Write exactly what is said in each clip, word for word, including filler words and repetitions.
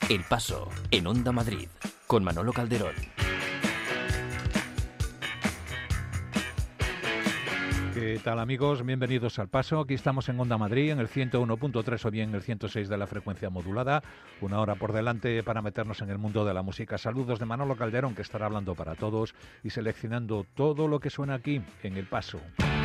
El Paso, en Onda Madrid, con Manolo Calderón. ¿Qué tal, amigos? Bienvenidos al Paso. Aquí estamos en Onda Madrid, en el ciento uno punto tres o bien el ciento seis de la frecuencia modulada. Una hora por delante para meternos en el mundo de la música. Saludos de Manolo Calderón, que estará hablando para todos y seleccionando todo lo que suena aquí en El Paso.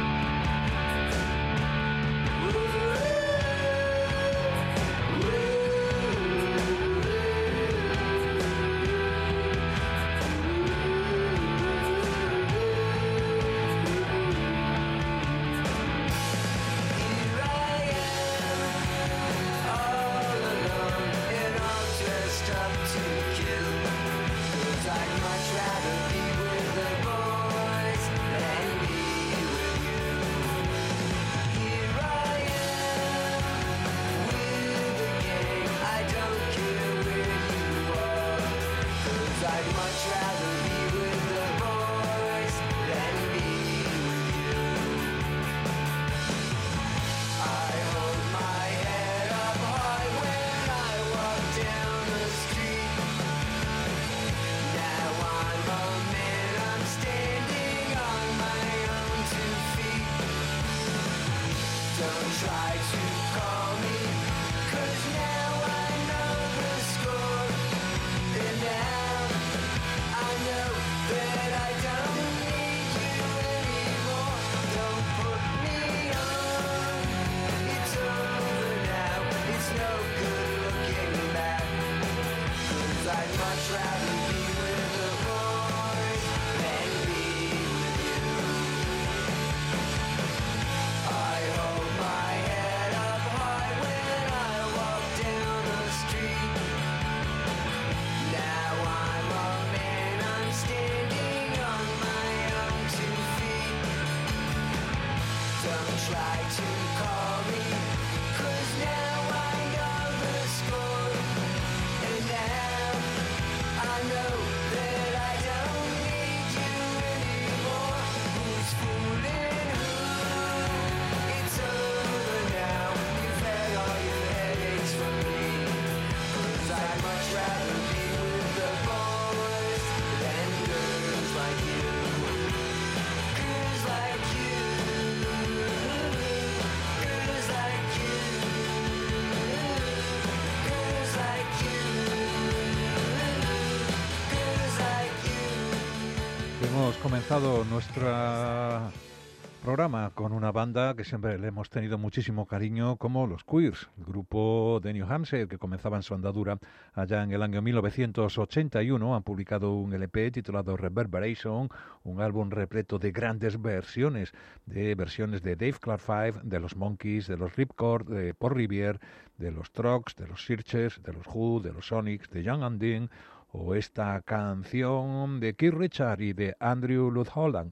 Hemos comenzado nuestro programa con una banda que siempre le hemos tenido muchísimo cariño, como los Queers, el grupo de New Hampshire que comenzaba en su andadura allá en el año mil novecientos ochenta y uno. Han publicado un L P titulado Reverberation, un álbum repleto de grandes versiones, de versiones de Dave Clark Five, de los Monkees, de los Ripcord, de Paul Revere, de los Trucks, de los Searchers, de los Who, de los Sonics, de Young and Dean, o esta canción de Keith Richards y de Andrew Lloyd Holland,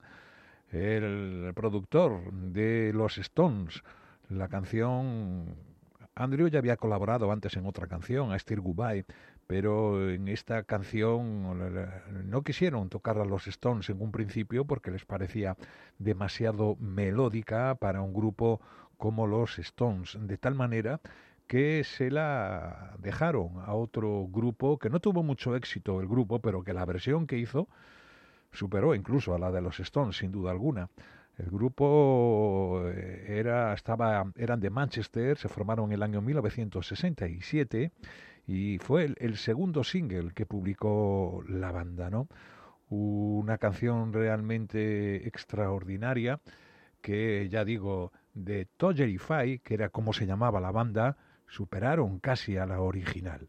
el productor de los Stones. La canción, Andrew ya había colaborado antes en otra canción, A Still Goodbye, pero en esta canción no quisieron tocar a los Stones en un principio porque les parecía demasiado melódica para un grupo como los Stones, de tal manera que se la dejaron a otro grupo que no tuvo mucho éxito el grupo, pero que la versión que hizo superó incluso a la de los Stones, sin duda alguna. El grupo era, estaba, eran de Manchester, se formaron en el año mil novecientos sesenta y siete y fue el, el segundo single que publicó la banda, ¿no? Una canción realmente extraordinaria que, ya digo, de Toggerify, que era como se llamaba la banda, superaron casi a la original.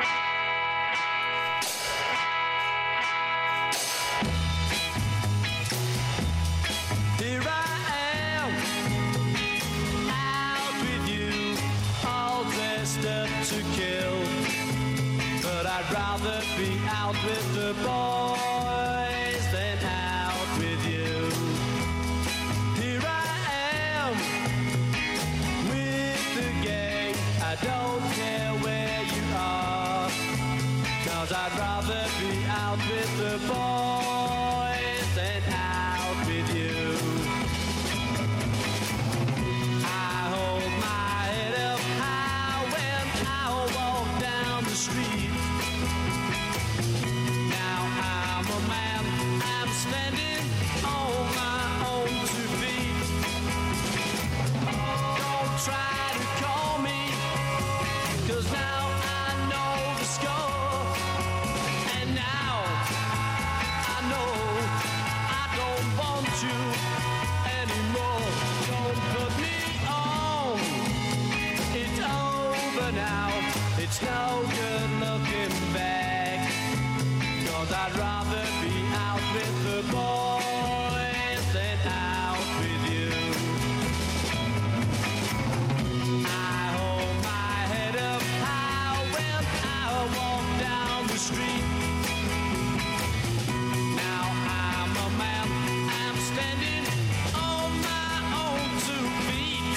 Here I am, out with you, all dressed up to kill. But I'd rather be out with the boys than out with you. Here I am, with the gang, I don't care where you are, 'cause I'd rather be out with the boys than out with you. I hold my head up high when I walk down the street. boys than out with you. I hold my head up high when I walk down the street. Now I'm a man, I'm standing on my own two feet.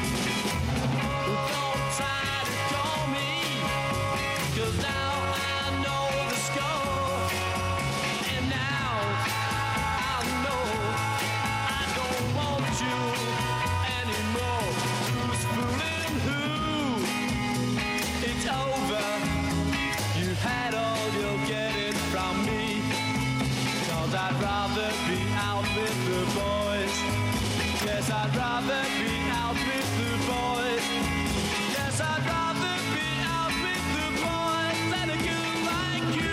Don't try to call me, 'cause now I know the score. And now I know I don't want you anymore. Who's fooling who? It's over. You had all you're getting from me. 'Cause I'd rather be out with the boys. Yes, I'd rather be out with the boys. Yes, I'd rather be out with the boys than a girl like you.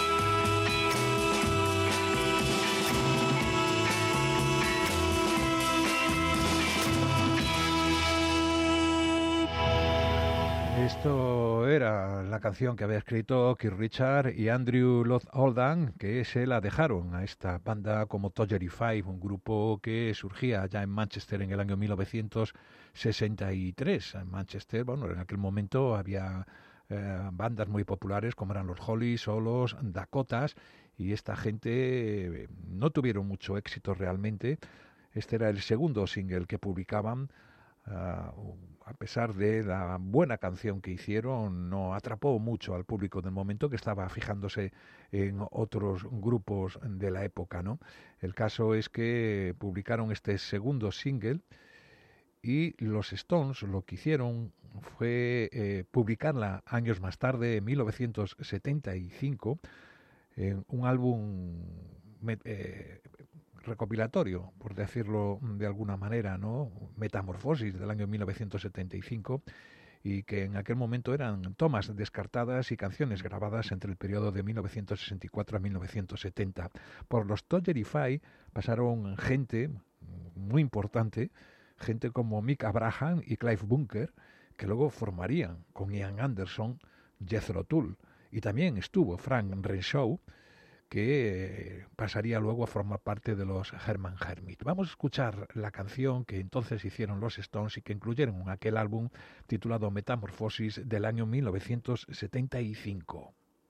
Esto era la canción que había escrito Keith Richards y Andrew Lloyd Oldham, que se la dejaron a esta banda como Toggery Five, un grupo que surgía ya en Manchester en el año mil novecientos sesenta y tres. En Manchester, bueno, en aquel momento había eh, bandas muy populares como eran los Hollies o los Dakotas, y esta gente eh, no tuvieron mucho éxito realmente. Este era el segundo single que publicaban. Uh, a pesar de la buena canción que hicieron, no atrapó mucho al público del momento, que estaba fijándose en otros grupos de la época, ¿no? El caso es que publicaron este segundo single y los Stones lo que hicieron fue eh, publicarla años más tarde, en mil novecientos setenta y cinco, en un álbum eh, recopilatorio, por decirlo de alguna manera, ¿no? Metamorfosis, del año mil novecientos setenta y cinco, y que en aquel momento eran tomas descartadas y canciones grabadas entre el periodo de mil novecientos sesenta y cuatro a mil novecientos setenta. Por los Toggery Five pasaron gente muy importante, gente como Mick Abraham y Clive Bunker, que luego formarían con Ian Anderson Jethro Tull, y también estuvo Frank Renshaw, que pasaría luego a formar parte de los Herman Hermit. Vamos a escuchar la canción que entonces hicieron los Stones y que incluyeron en aquel álbum titulado Metamorfosis del año mil novecientos setenta y cinco.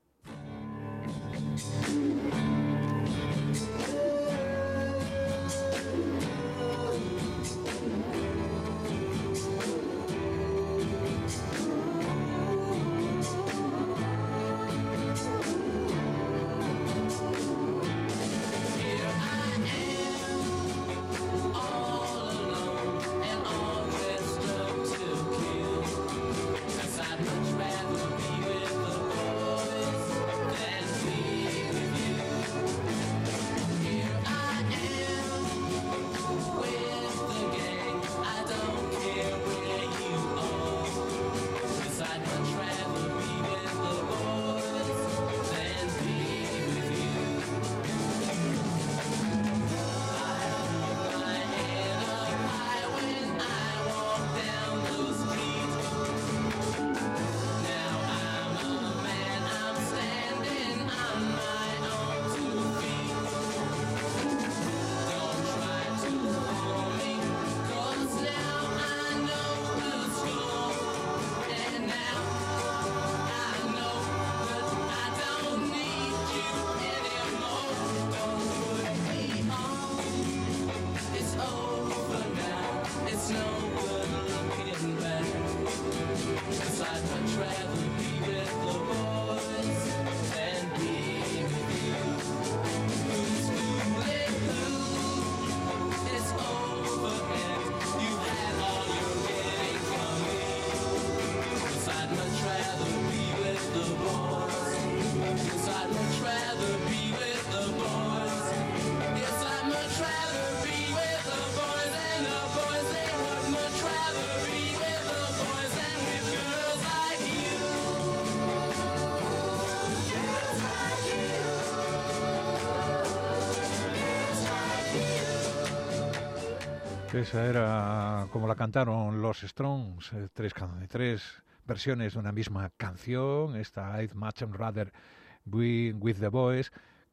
Esa era como la cantaron los Stones, eh, tres, tres versiones de una misma canción, esta I'd much rather be with the boys,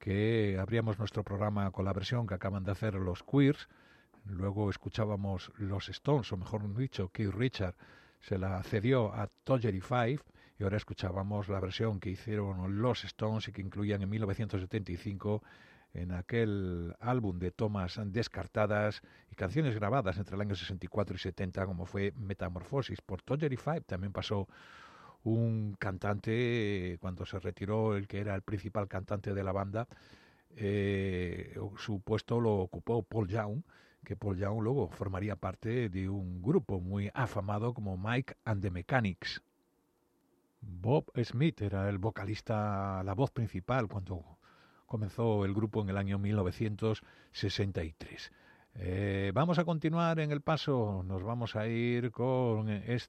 que abríamos nuestro programa con la versión que acaban de hacer los Queers. Luego escuchábamos los Stones, o mejor dicho, Keith Richards se la cedió a Toggery Five, y ahora escuchábamos la versión que hicieron los Stones y que incluían en mil novecientos setenta y cinco en aquel álbum de tomas descartadas y canciones grabadas entre el año sesenta y cuatro y setenta, como fue Metamorphosis. Por Toggery Five también pasó un cantante, cuando se retiró el que era el principal cantante de la banda, eh, su puesto lo ocupó Paul Young, que Paul Young luego formaría parte de un grupo muy afamado como Mike and the Mechanics. Bob Smith era el vocalista, la voz principal cuando comenzó el grupo en el año mil novecientos sesenta y tres. Eh, vamos a continuar en el paso, nos vamos a ir con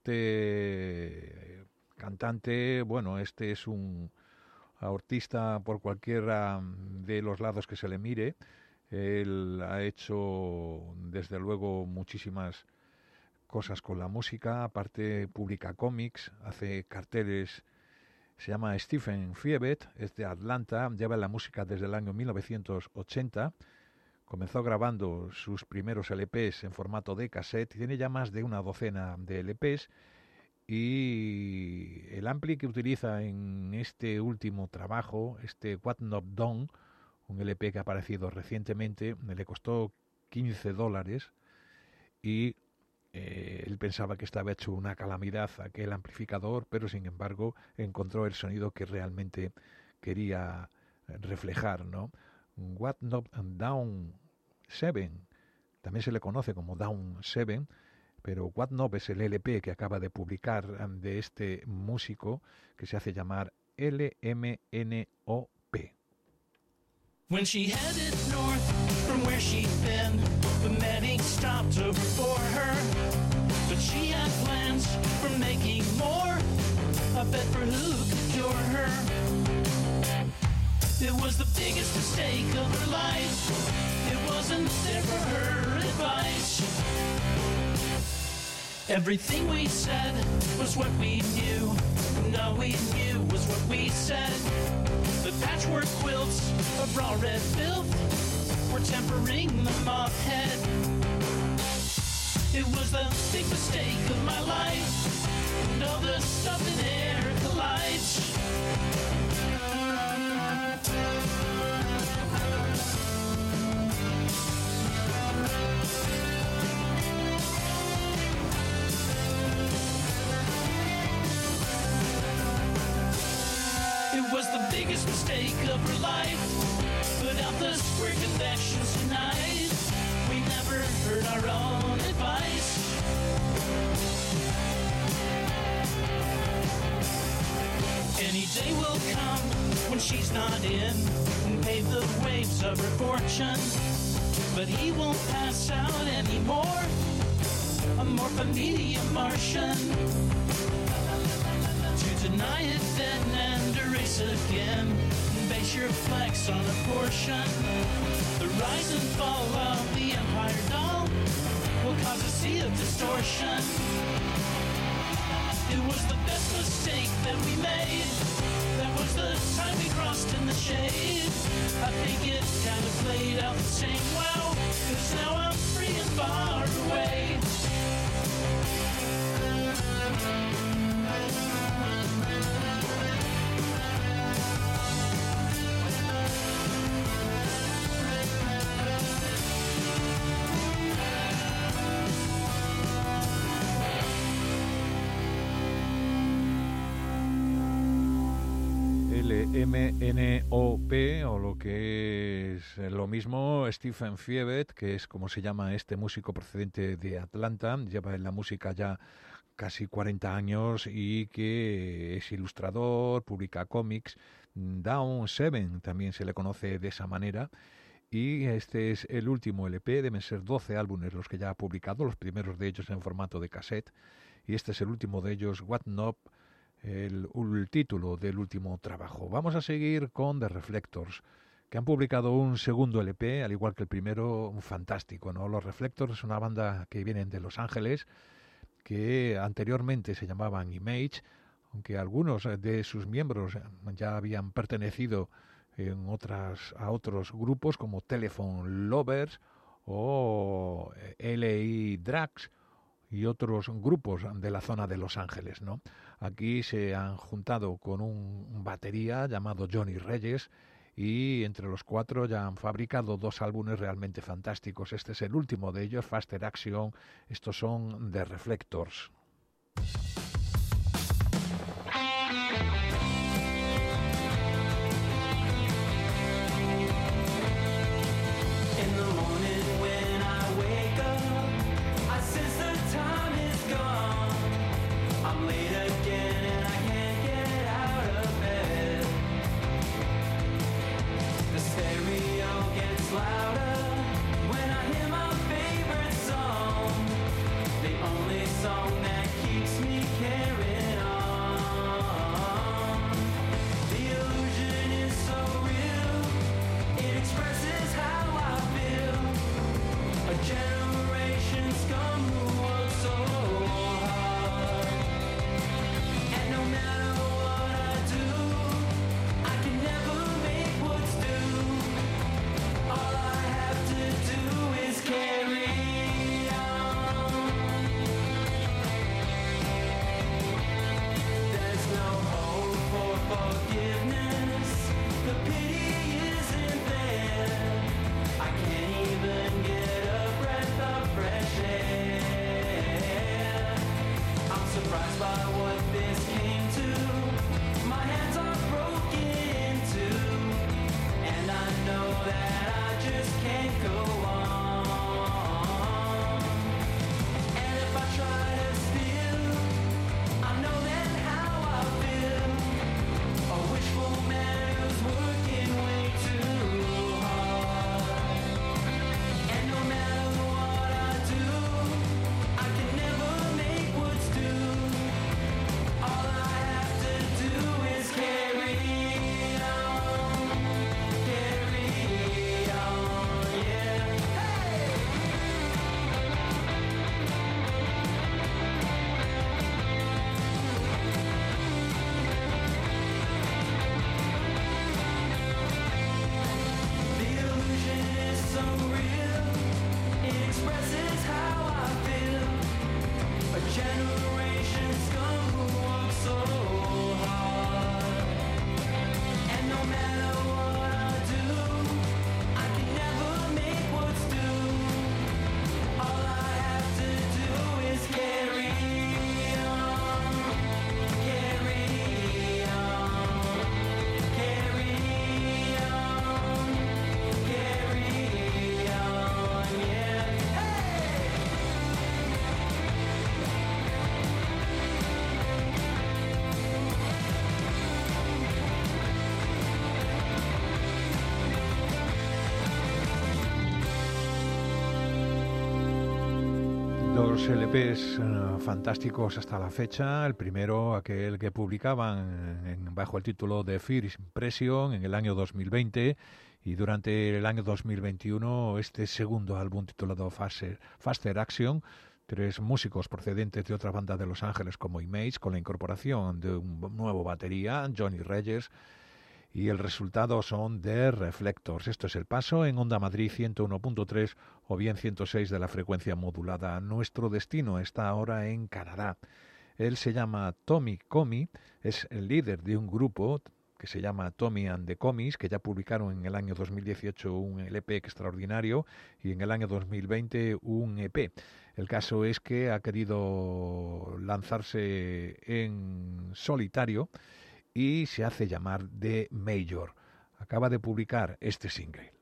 este cantante. Bueno, este es un artista por cualquiera de los lados que se le mire. Él ha hecho desde luego muchísimas cosas con la música, aparte publica cómics, hace carteles. Se llama Stephen Fievet, es de Atlanta, lleva la música desde el año mil novecientos ochenta, comenzó grabando sus primeros L Pes en formato de cassette, tiene ya más de una docena de L Pes, y el ampli que utiliza en este último trabajo, este What Not Done, un L P que ha aparecido recientemente, le costó quince dólares, y Eh, él pensaba que estaba hecho una calamidad aquel amplificador, pero sin embargo encontró el sonido que realmente quería reflejar, ¿no? What Not Down Seven, también se le conoce como Down Seven, pero What Not es el L P que acaba de publicar de este músico que se hace llamar L M N O P. When she headed north from where she'd been, the medic stopped her before her. But she had plans for making more, a bet for who could cure her. It was the biggest mistake of her life. It wasn't there for her advice. Everything we said was what we knew. All we knew was what we said. The patchwork quilts of raw red filth were tempering the moth head. It was the big mistake of my life, and all the stuff in air collides. It was the biggest mistake of her life. Put out the square connections tonight. We never heard our own advice. Any day will come when she's not in and pave the waves of her fortune. But he won't pass out anymore. A more familiar Martian. To deny it then and erase again. Base your flex on a portion. The rise and fall of the Empire doll will cause a sea of distortion. It was the best mistake that we made. That was the time we crossed in the shade. I think it kind of played out the same. Wow, 'cause now I'm free and far away. M N O P, o lo que es lo mismo, Stephen Fievet, que es como se llama este músico procedente de Atlanta, lleva en la música ya casi cuarenta años y que es ilustrador, publica cómics. Down Seven también se le conoce de esa manera. Y este es el último L P, deben ser doce álbumes los que ya ha publicado, los primeros de ellos en formato de cassette. Y este es el último de ellos, What Not, el, el título del último trabajo. Vamos a seguir con The Reflectors, que han publicado un segundo L P, al igual que el primero, un fantástico, ¿no? Los Reflectors es una banda que vienen de Los Ángeles, que anteriormente se llamaban Image, aunque algunos de sus miembros ya habían pertenecido en otras, a otros grupos como Telephone Lovers o L A Drags y otros grupos de la zona de Los Ángeles, ¿no? Aquí se han juntado con un batería llamado Johnny Reyes y entre los cuatro ya han fabricado dos álbumes realmente fantásticos. Este es el último de ellos, Faster Action. Estos son The Reflectors. Dos L Pes uh, fantásticos hasta la fecha. El primero, aquel que publicaban en, bajo el título de First Impression en el año dos mil veinte, y durante el año dos mil veintiuno este segundo álbum titulado Faster, Faster Action. Tres músicos procedentes de otra banda de Los Ángeles como Image, con la incorporación de un nuevo batería, Johnny Reyes, y el resultado son The Reflectors. Esto es El Paso en Onda Madrid ciento uno punto tres o bien ciento seis de la frecuencia modulada. Nuestro destino está ahora en Canadá. Él se llama Tommy Comey, es el líder de un grupo que se llama Tommy and the Commies, que ya publicaron en el año dos mil dieciocho un L P extraordinario y en el año dos mil veinte un E P. El caso es que ha querido lanzarse en solitario y se hace llamar The Major. Acaba de publicar este single.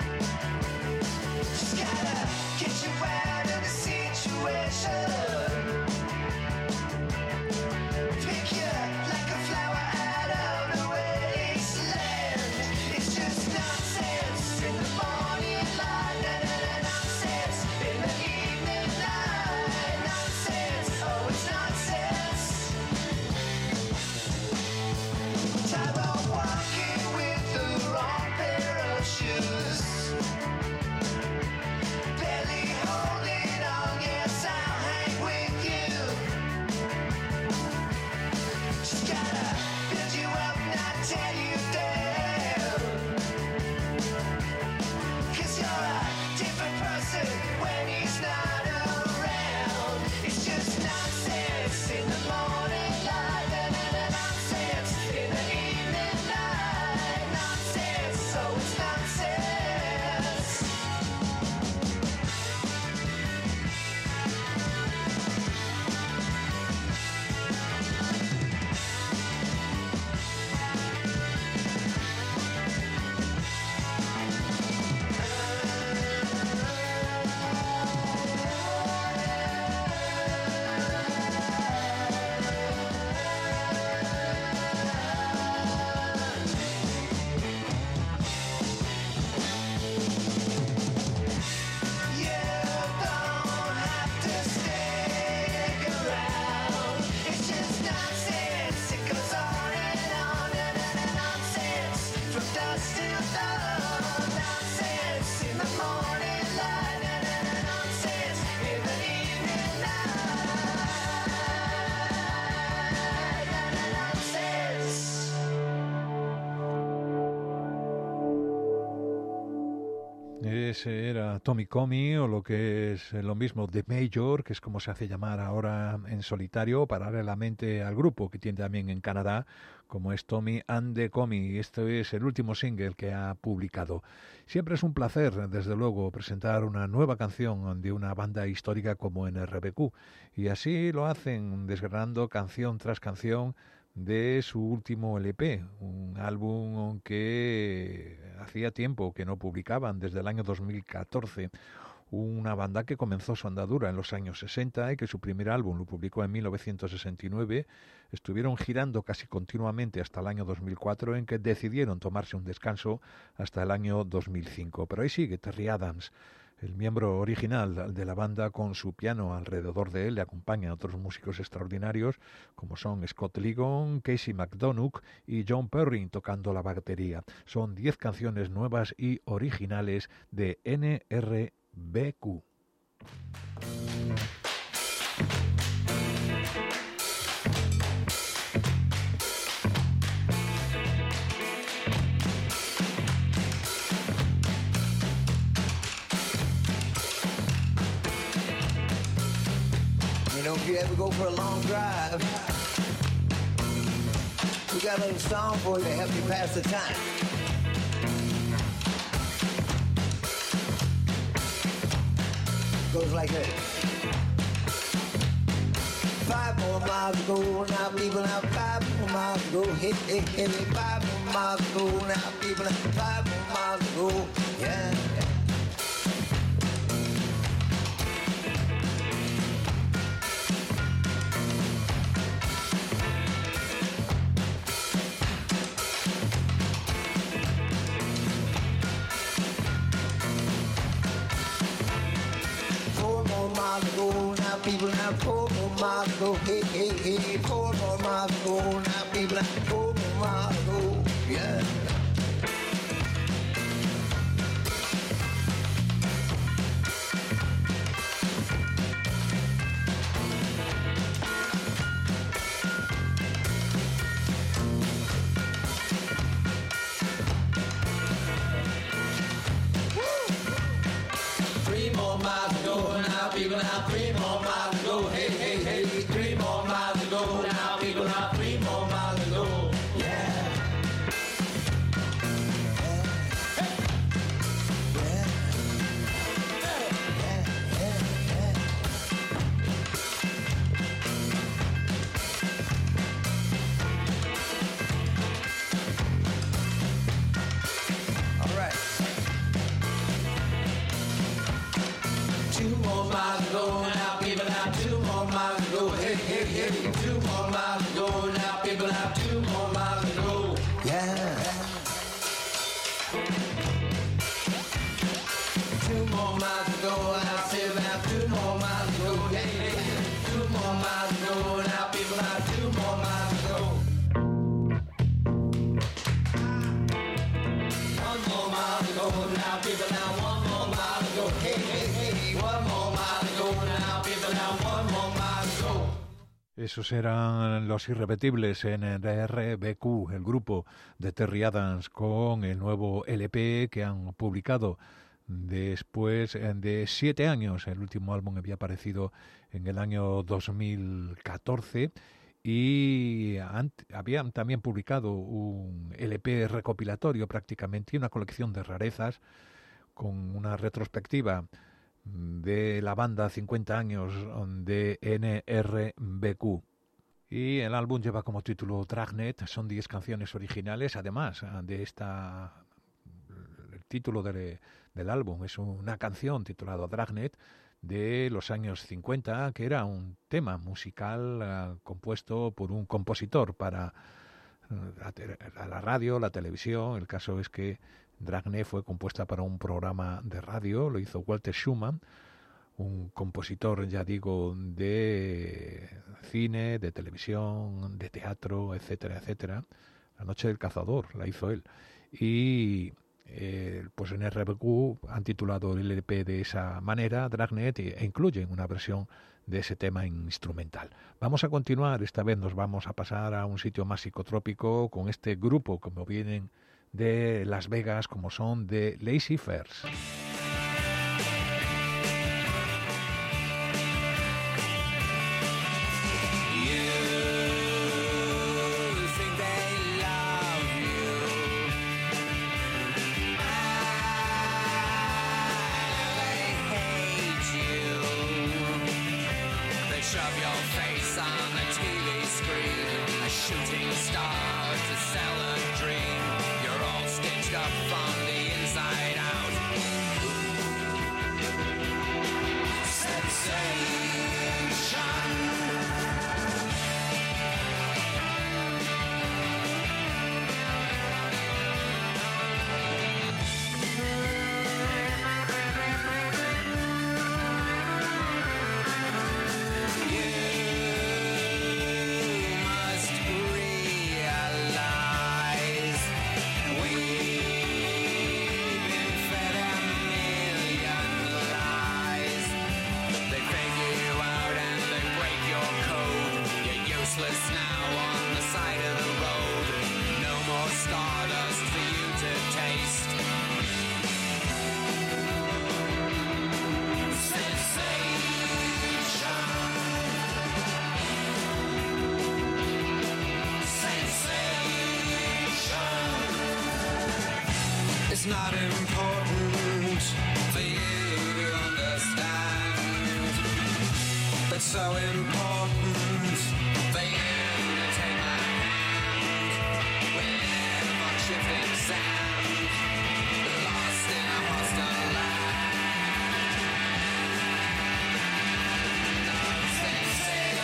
Get you out of the situation. Ese era Tommy Comey, o lo que es lo mismo The Major, que es como se hace llamar ahora en solitario, paralelamente al grupo que tiene también en Canadá, como es Tommy and the Comey. Este es el último single que ha publicado. Siempre es un placer, desde luego, presentar una nueva canción de una banda histórica como N R B Q, y así lo hacen desgranando canción tras canción de su último L P, un álbum que hacía tiempo que no publicaban, desde el año dos mil catorce, una banda que comenzó su andadura en los años sesenta y que su primer álbum lo publicó en mil novecientos sesenta y nueve, estuvieron girando casi continuamente hasta el año dos mil cuatro, en que decidieron tomarse un descanso hasta el año dos mil cinco, pero ahí sigue Terry Adams, el miembro original de la banda, con su piano. Alrededor de él le acompañan otros músicos extraordinarios como son Scott Ligon, Casey McDonough y John Perrin tocando la batería. Son diez canciones nuevas y originales de N R B Q. You know, if you ever go for a long drive, we got a little song for you to help you pass the time. Goes like this. Five more miles to go now, people, now five more miles to go. Hit, hit, hit, five more miles to go now, people, now five more miles to go. Yeah. People now four more miles to go, hey, hey, hey, four more miles to go, now people now four more miles to go, yeah. Three more miles to go, now people now three more miles. Hey, hey, hey, three more miles to go now, people, now three more miles to go, yeah. Hey. Yeah. Yeah, yeah, yeah. All right. Two more miles to go now, people, now two more miles to go. Hey, hey, hey, two more miles to go now, people, now two more miles to go. Yeah. Two more miles to go now, say now two more miles to go. Hey, hey, hey, two more miles to go now, people, now two more miles to go. One more mile to go now, people, now one more mile to go. Hey, hey, hey, one more mile to go now, people, now one more mile to go. Esos eran los irrepetibles N R B Q, el grupo de Terry Adams, con el nuevo L P que han publicado después de siete años. El último álbum había aparecido en el año dos mil catorce y habían también publicado un L P recopilatorio prácticamente, una colección de rarezas con una retrospectiva de la banda cincuenta años de N R B Q. Y el álbum lleva como título Dragnet. Son diez canciones originales, además de esta, el título de, del álbum es una canción titulada Dragnet de los años cincuenta, que era un tema musical uh, compuesto por un compositor para uh, la, la radio, la televisión. El caso es que Dragnet fue compuesta para un programa de radio, lo hizo Walter Schumann, un compositor, ya digo, de cine, de televisión, de teatro, etcétera, etcétera. La noche del cazador la hizo él. Y eh, pues en R B Q han titulado el L P de esa manera, Dragnet, e incluyen una versión de ese tema instrumental. Vamos a continuar, esta vez nos vamos a pasar a un sitio más psicotrópico con este grupo, como vienen de Las Vegas, como son The Lazy Fairs. It's not important for you to understand. It's so important for you to take my hand. We live on shifting sand, lost in a hostile land of sensation.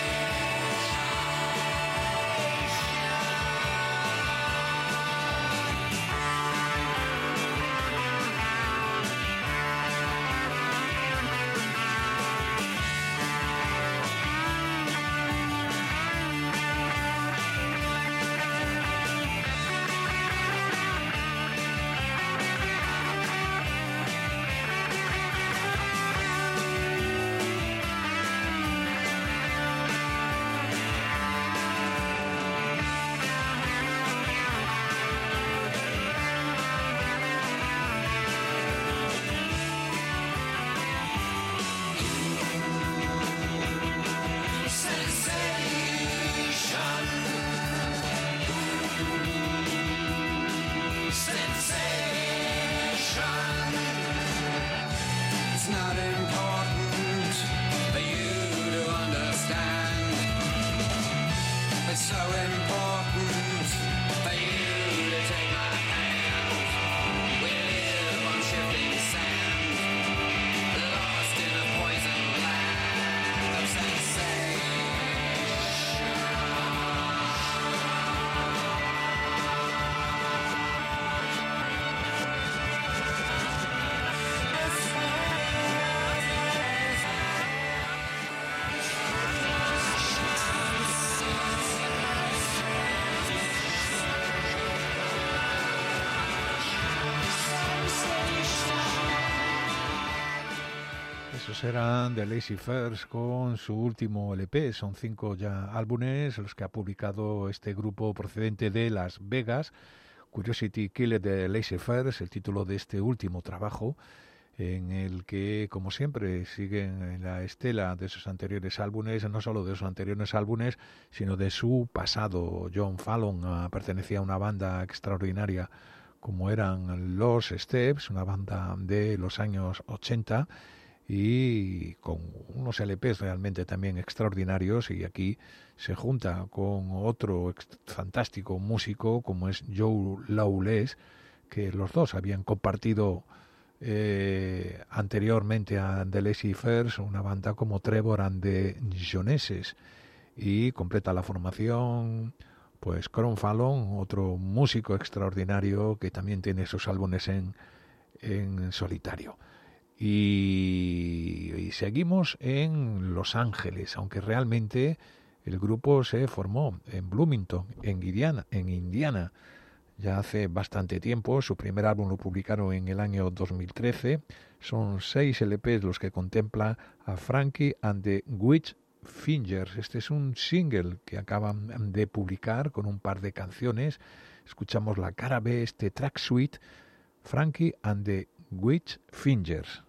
Eran The Lazy Furs con su último L P. Son cinco ya álbumes los que ha publicado este grupo procedente de Las Vegas. Curiosity Killed the Lazy Furs, el título de este último trabajo, en el que, como siempre, siguen en la estela de sus anteriores álbumes, no solo de sus anteriores álbumes, sino de su pasado. John Fallon uh, pertenecía a una banda extraordinaria como eran Los Steps, una banda de los años ochenta, y con unos L Pes realmente también extraordinarios, y aquí se junta con otro fantástico músico como es Joe Lawless, que los dos habían compartido eh, anteriormente a The Lazy Furs una banda como Trevor and the Joneses, y completa la formación pues Cron Fallon, otro músico extraordinario que también tiene sus álbumes en, en solitario. Y, y seguimos en Los Ángeles, aunque realmente el grupo se formó en Bloomington, en Indiana, en Indiana, ya hace bastante tiempo. Su primer álbum lo publicaron en el año dos mil trece. Son seis L Pes los que contempla a Frankie and the Witch Fingers. Este es un single que acaban de publicar con un par de canciones. Escuchamos la cara B, este track suite, Frankie and the Witch Fingers.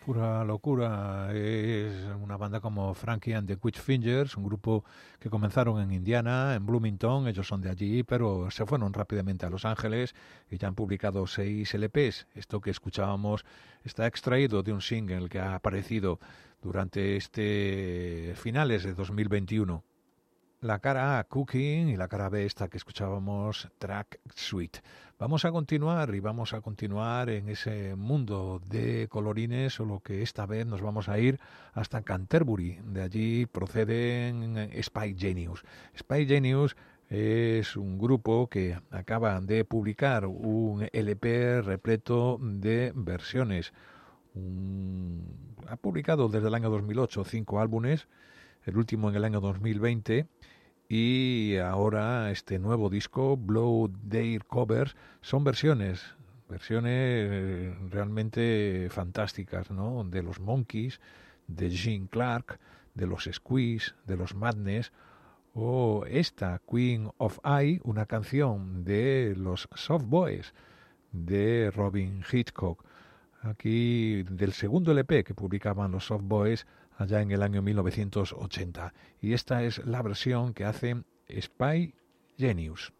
pura locura. Es una banda como Frankie and the Witch Fingers, un grupo que comenzaron en Indiana, en Bloomington, ellos son de allí, pero se fueron rápidamente a Los Ángeles y ya han publicado seis L Pes. Esto que escuchábamos está extraído de un single que ha aparecido durante este finales de dos mil veintiuno. La cara A, Cooking, y la cara B, esta que escuchábamos, Track Suite. Vamos a continuar y vamos a continuar en ese mundo de colorines, solo que esta vez nos vamos a ir hasta Canterbury. De allí proceden Spy Genius. Spy Genius es un grupo que acaba de publicar un L P repleto de versiones. Un... Ha publicado desde el año dos mil ocho cinco álbumes, el último en el año dos mil veinte, y ahora este nuevo disco, Blow Their Covers, son versiones, versiones realmente fantásticas, ¿no? De los Monkees, de Gene Clark, de los Squeeze, de los Madness, o esta, Queen of I, una canción de los Soft Boys, de Robin Hitchcock. Aquí del segundo L P que publicaban los Soft Boys allá en el año mil novecientos ochenta. Y esta es la versión que hace Spy Genius.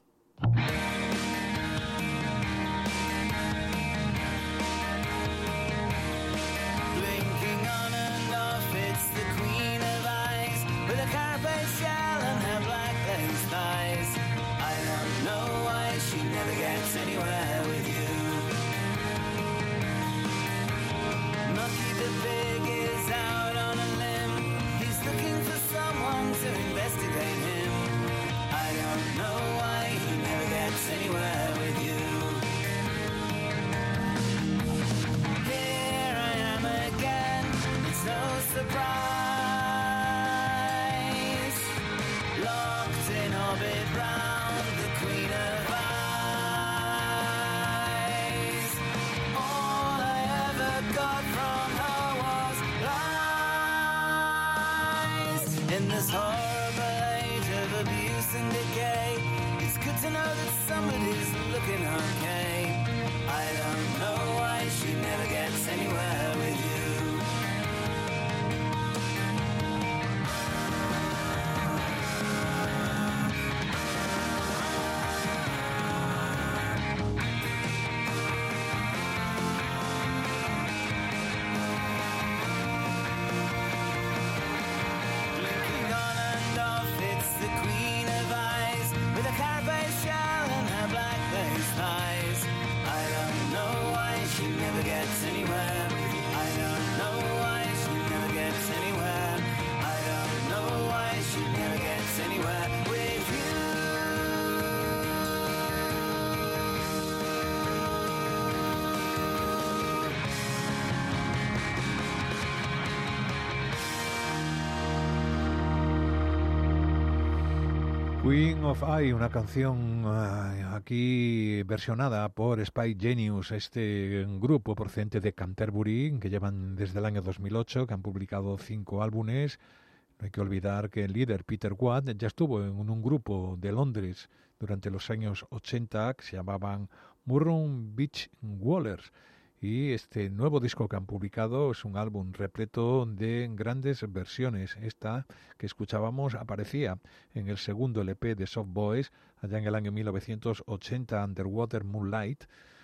Queen of I, una canción uh, aquí versionada por Spy Genius, este grupo procedente de Canterbury, que llevan desde el año dos mil ocho, que han publicado cinco álbumes. No hay que olvidar que el líder, Peter Watt, ya estuvo en un grupo de Londres durante los años ochenta, que se llamaban Murrum Beach Wallers. Y este nuevo disco que han publicado es un álbum repleto de grandes versiones. Esta que escuchábamos aparecía en el segundo L P de Soft Boys, allá en el año mil novecientos ochenta, Underwater Moonlight.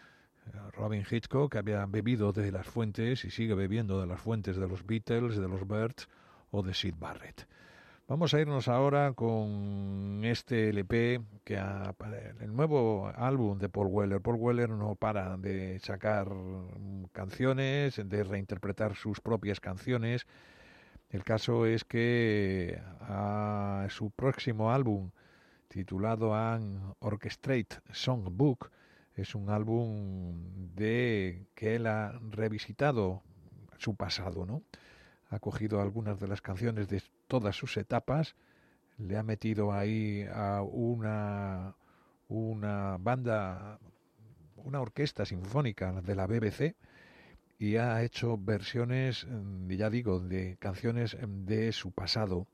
Robin Hitchcock, que había bebido de las fuentes y sigue bebiendo de las fuentes de los Beatles, de los Byrds o de Syd Barrett. Vamos a irnos ahora con este L P, que ha, el nuevo álbum de Paul Weller. Paul Weller no para de sacar canciones, de reinterpretar sus propias canciones. El caso es que a su próximo álbum, titulado An Orchestrate Songbook, es un álbum de que él ha revisitado su pasado, ¿no? Ha cogido algunas de las canciones de todas sus etapas, le ha metido ahí a una, una banda, una orquesta sinfónica de la B B C y ha hecho versiones, ya digo, de canciones de su pasado.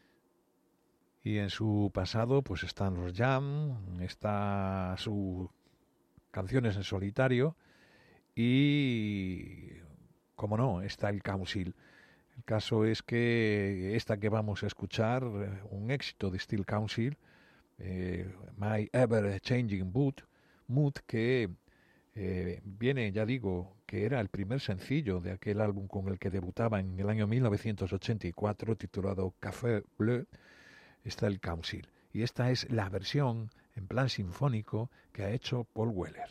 Y en su pasado pues están los Jam, está sus canciones en solitario y como no, Style Council. El caso es que esta que vamos a escuchar, un éxito de Style Council, eh, My Ever Changing Mood, Mood que eh, viene, ya digo, que era el primer sencillo de aquel álbum con el que debutaba en el año mil novecientos ochenta y cuatro, titulado Café Bleu, Style Council. Y esta es la versión en plan sinfónico que ha hecho Paul Weller.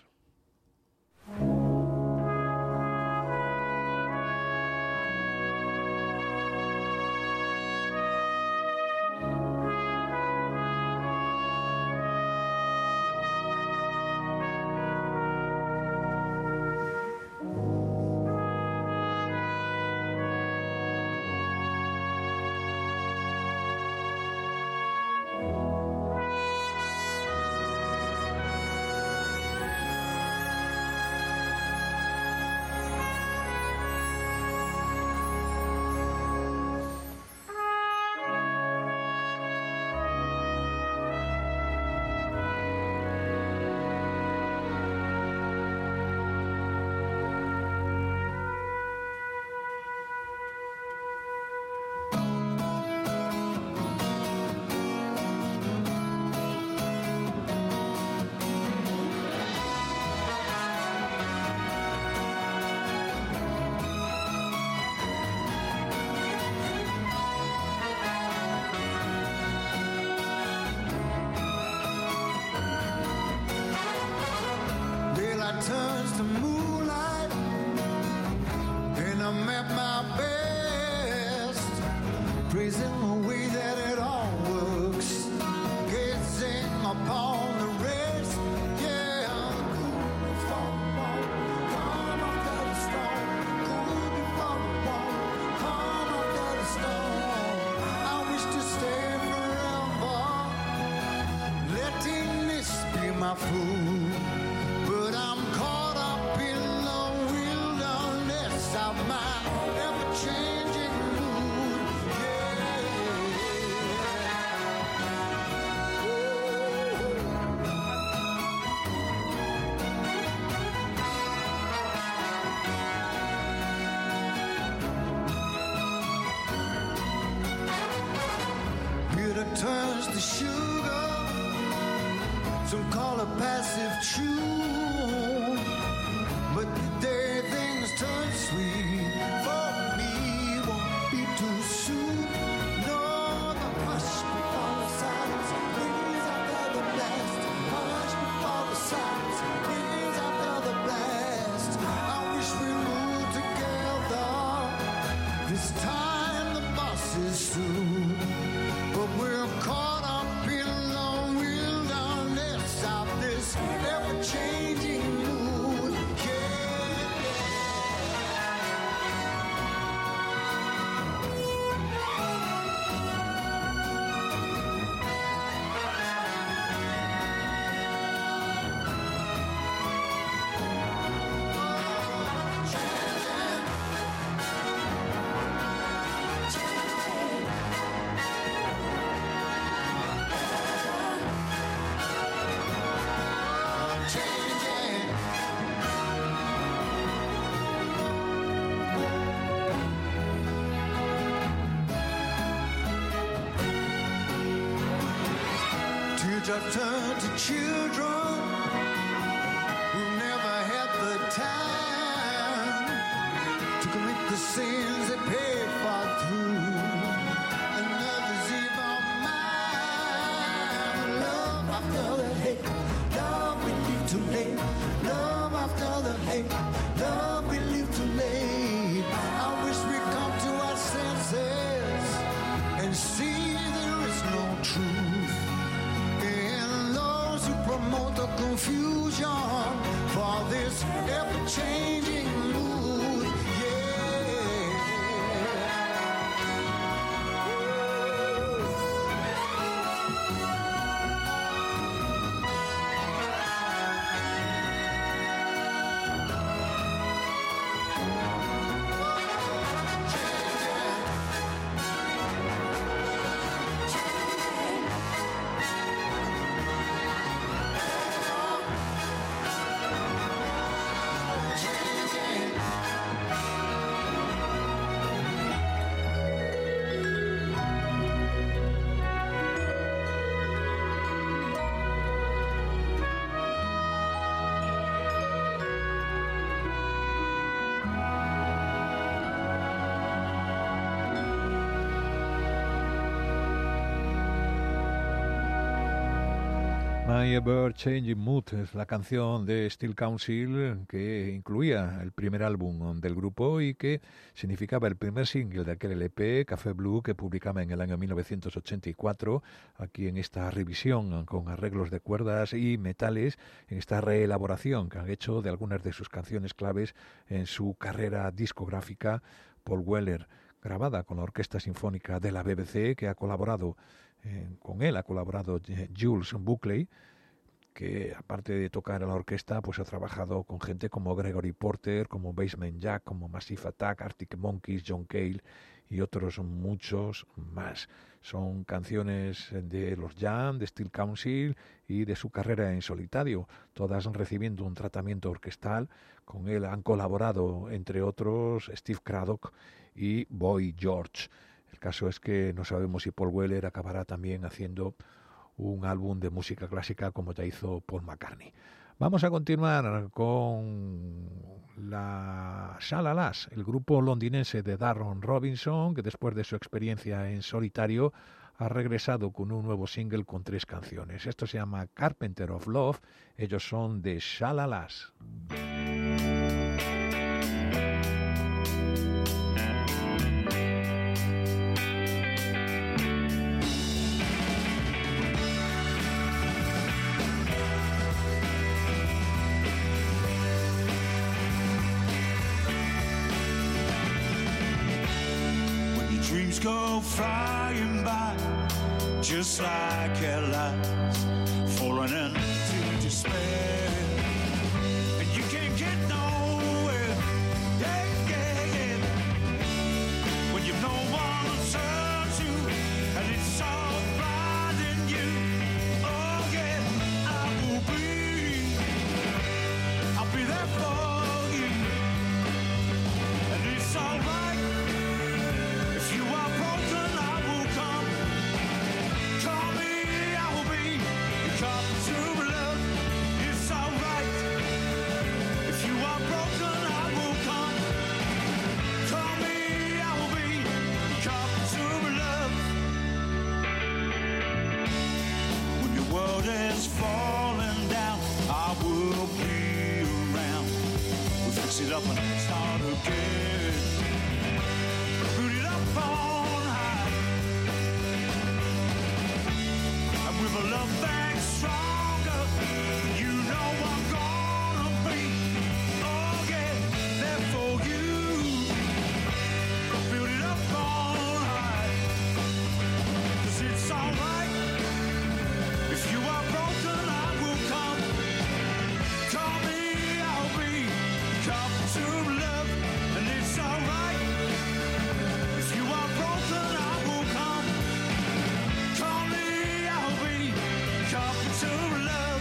Turns to moonlight, and I'm at my best, praising the way that it all works, gazing upon the rest. Yeah, cool before the ball, calm after the storm. Cool before the ball, calm after the storm. I wish to stay forever, letting this be my food. But I'm caught up in the wilderness of my ever-changing mood. Yeah. Oh. Bitter turns to sugar, some call it passive chew. But the day things turn sweet for me won't be too soon. No, the hush before the silence rings after the blast. Hush before the silence rings after the blast. I wish we moved together. This time the bus is through, but we're caught up in the wilderness of this ever-changing mood. Teardrops turn to children who never had the time to commit the sins they paid for through another's evil mind. Love after the hate, love we leave too late. Love after the hate, love we leave too late. I wish we come to our senses and see there is no truth promote the confusion for this ever-changing mood. Yeah. My Ever Changing Mood es la canción de Steel Council que incluía el primer álbum del grupo y que significaba el primer single de aquel L P, Café Blue, que publicaba en el año mil novecientos ochenta y cuatro, aquí en esta revisión con arreglos de cuerdas y metales, en esta reelaboración que han hecho de algunas de sus canciones claves en su carrera discográfica. Paul Weller, grabada con la Orquesta Sinfónica de la B B C, que ha colaborado Eh, con él ha colaborado Jules Buckley, que aparte de tocar a la orquesta, pues ha trabajado con gente como Gregory Porter, como Basement Jaxx, como Massive Attack, Arctic Monkeys, John Cale y otros muchos más. Son canciones de los Jam, de Steel Council y de su carrera en solitario, todas recibiendo un tratamiento orquestal. Con él han colaborado, entre otros, Steve Craddock y Boy George. El caso es que no sabemos si Paul Weller acabará también haciendo un álbum de música clásica como ya hizo Paul McCartney. Vamos a continuar con la Sha-La-Las, el grupo londinense de Darren Robinson, que después de su experiencia en solitario ha regresado con un nuevo single con tres canciones. Esto se llama Carpenter of Love. Ellos son de Sha-La-Las. Dreams go flying by, just like headlights, falling into despair, and you can't get nowhere, yeah, yeah, yeah, when you've no one to turn to, and it's all blinding you. Oh yeah, I will be, I'll be there for you, and it's alright. Falling down, I will be around. We'll fix it up and start again. Put it up on high, and with a love that's stronger, you know I'm gonna be, oh yeah, there for you. Build it up on high, 'cause it's alright. If you are broken, I will come. Call me, I'll be come to love, and it's alright. If you are broken, I will come. Call me, I'll be come to love.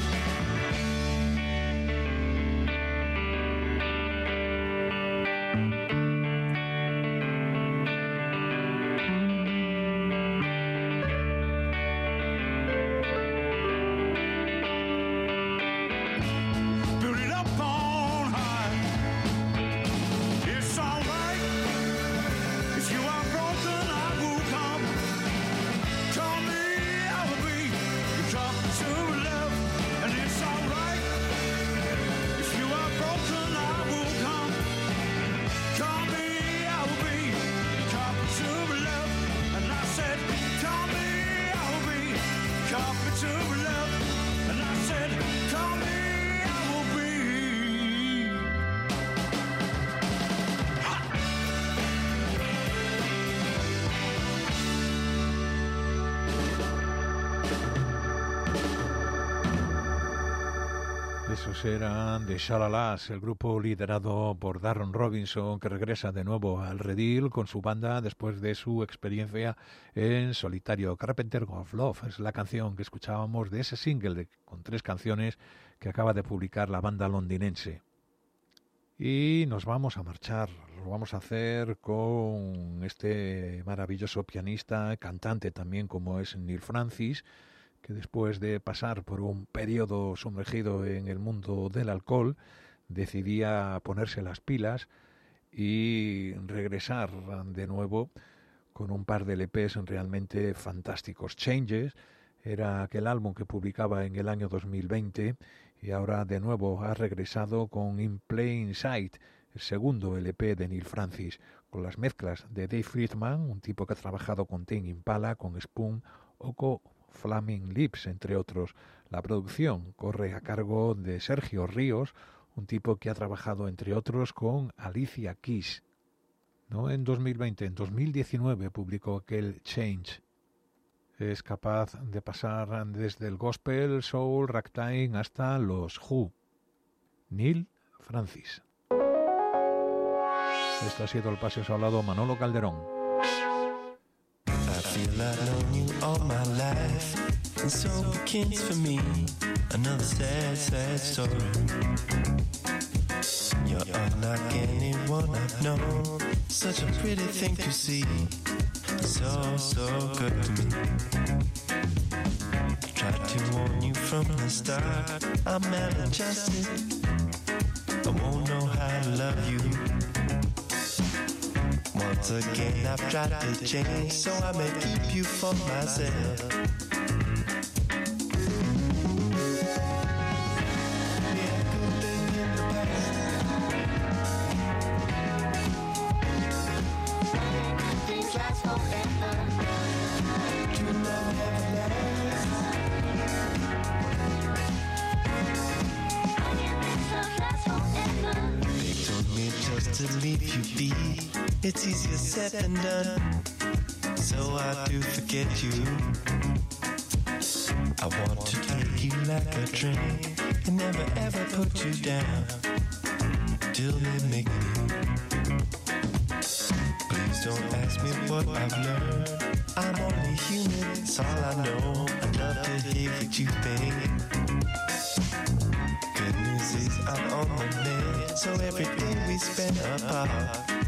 Esos eran de Sha-La-Las, el grupo liderado por Darren Robinson, que regresa de nuevo al redil con su banda después de su experiencia en solitario. Carpenter of Love es la canción que escuchábamos de ese single de, con tres canciones que acaba de publicar la banda londinense. Y nos vamos a marchar, lo vamos a hacer con este maravilloso pianista, cantante también como es Neil Francis, que después de pasar por un periodo sumergido en el mundo del alcohol, decidía ponerse las pilas y regresar de nuevo con un par de L Pes realmente fantásticos. Changes Era aquel álbum que publicaba en el año dos mil veinte y ahora de nuevo ha regresado con In Plain Sight, el segundo L P de Neil Francis, con las mezclas de Dave Friedman, un tipo que ha trabajado con Tame Impala, con Spoon o con Flaming Lips, entre otros. La producción corre a cargo de Sergio Ríos, un tipo que ha trabajado, entre otros, con Alicia Keys. No en dos mil veinte, en dos mil diecinueve publicó aquel Change. Es capaz de pasar desde el gospel, soul, ragtime hasta los Who. Neil Francis. Esto ha sido el Paseo Hablado Manolo Calderón. I feel I've known you all my life, and so begins for me another sad, sad story. You're unlike anyone I've known, such a pretty thing to see, so, so good to me. Tried to warn you from the start, I'm maladjusted, I won't know how to love you. Once again I've tried to change, so I may keep you for myself. To leave you be, it's easier said than done, so I do forget you. I want to take you like a train and never ever put you down till they make me. Please don't ask me what I've learned, I'm only human, it's all I know. I'd love to hear what you think. Good news is I'm on the mend, so every day we spend apart